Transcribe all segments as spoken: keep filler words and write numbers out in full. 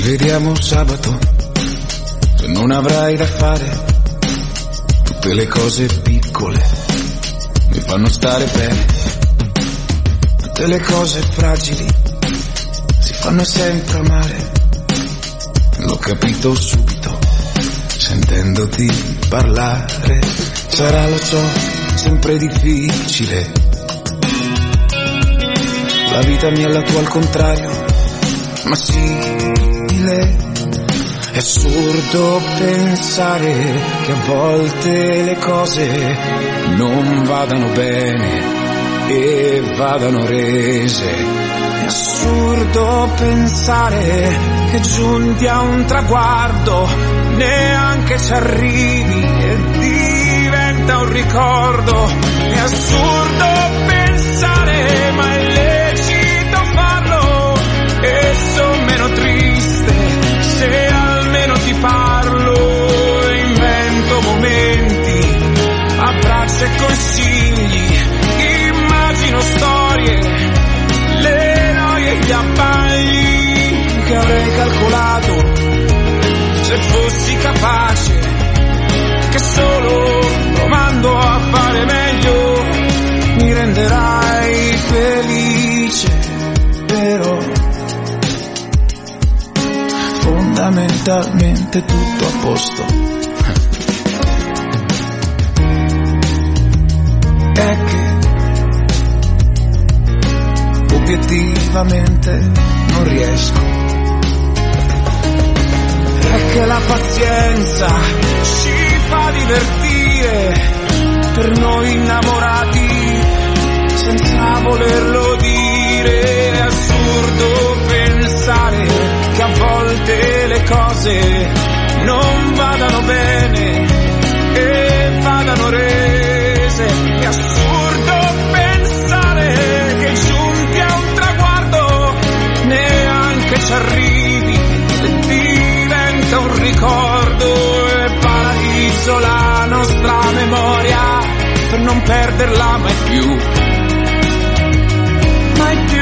vediamo sabato, se non avrai da fare. Tutte le cose piccole mi fanno stare bene. Tutte le cose fragili si fanno sempre amare. L'ho capito subito, sentendoti parlare. Sarà, lo so, sempre difficile. La vita mia è la tua al contrario, ma simile. È assurdo pensare che a volte le cose non vadano bene e vadano rese. È assurdo pensare che giunti a un traguardo neanche ci arrivi e diventa un ricordo. È assurdo pensare, ma è lecito farlo, e sono meno triste se almeno ti parlo. Invento momenti, abbracci e consigli, immagino storie, le noie e gli abbagli che avrei calcolato se fossi capace, che solo provando a fare meglio mi renderai felice. Però fondamentalmente tutto a posto. È che obiettivamente non riesco. È che la pazienza ci fa divertire, per noi innamorati senza volerlo dire. È assurdo pensare che a volte le cose non vadano bene e vadano rese. È assurdo pensare che giunti a un traguardo neanche ci arrivi e diventa un ricordo. È paradiso la nostra memoria, per non perderla mai più, mai più.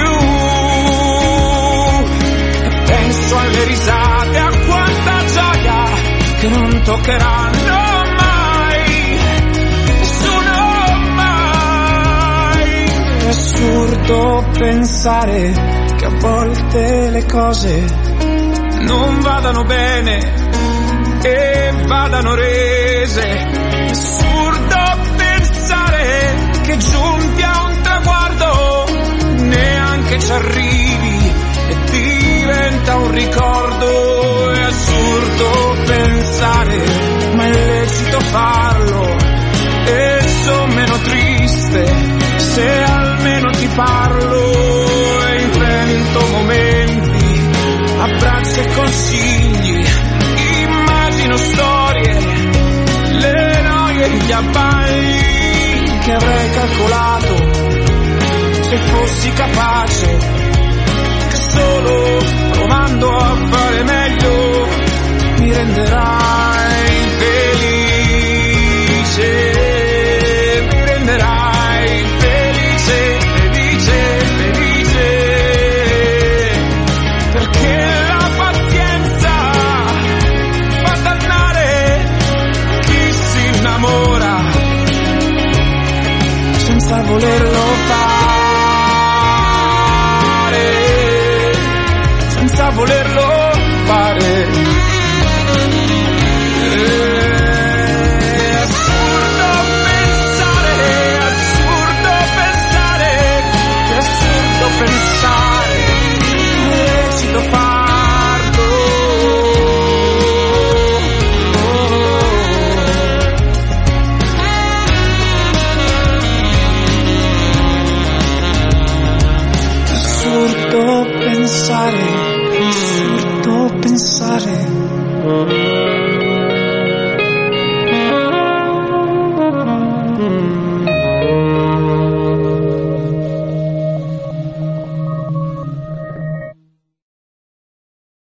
Penso alle risate, a quanta gioia che non toccheranno mai, nessuno mai. È assurdo pensare che a volte le cose non vadano bene e vadano rese. È assurdo pensare che giunti a un traguardo neanche ci arrivi e diventa un ricordo. È assurdo pensare, ma è lecito farlo, e sono meno triste se almeno ti parlo. E invento momenti, abbracci e consigli, immagino storie, le noie e gli abbagli che avrei calcolato se fossi capace, solo provando a fare meglio mi renderai felice, mi renderai felice, felice, felice. Perché la pazienza fa dannare chi si innamora senza volerlo